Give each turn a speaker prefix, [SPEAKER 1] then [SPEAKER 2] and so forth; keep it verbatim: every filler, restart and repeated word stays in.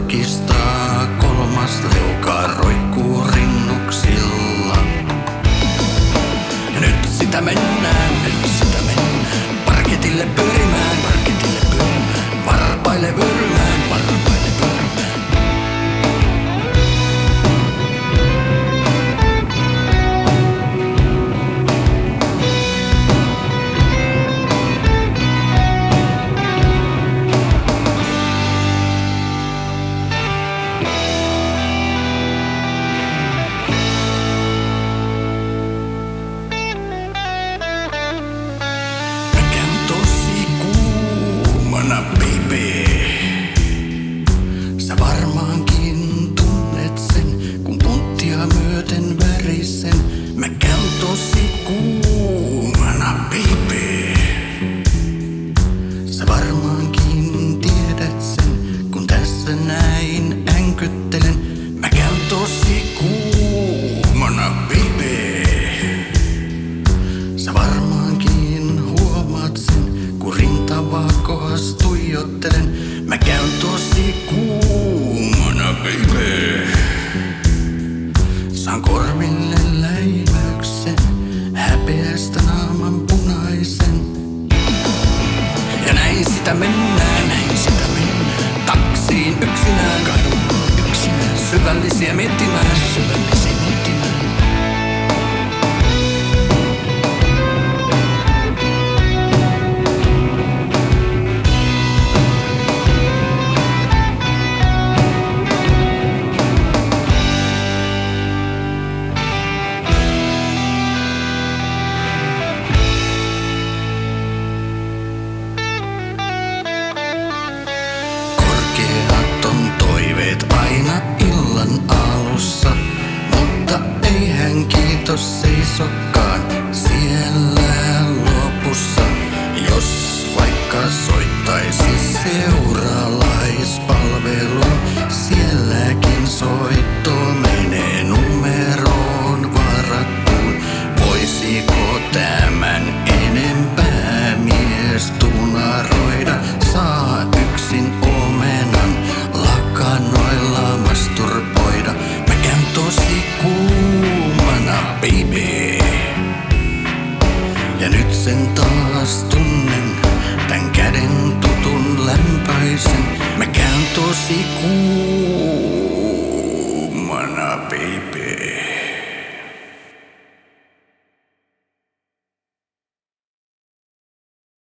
[SPEAKER 1] kurkistaa, kolmas leuka roikkuu rinnuksilla. Ja nyt sitä mennään, nyt sitä mennään, parketille pyörimään, parketille pyörimään, varpaille vyörymään, varpaille vyörymään. Baby, sä varmaankin tunnet sen, kun punttia myöten värisen. Mä käyn tosi kuumana, baby. Sä varmaankin tiedät sen, kun tässä näin änkyttelen. Mä käyn tosi kuumana, baby. Sä varmaankin huomaat sen, kun rintavaa kohas tuijottelen. Mä käyn tosi kuumana, baby. Saan korville läimäyksen, häpeästä naaman punaisen. Ja näin sitä mennään, näin sitä mennään. Taksiin yksinään, kadulla yksinään. Syvällisiä miettimään, syvällisiä miettimään. Aina illan alussa, mutta eihän kiitos seisokkaan siellä.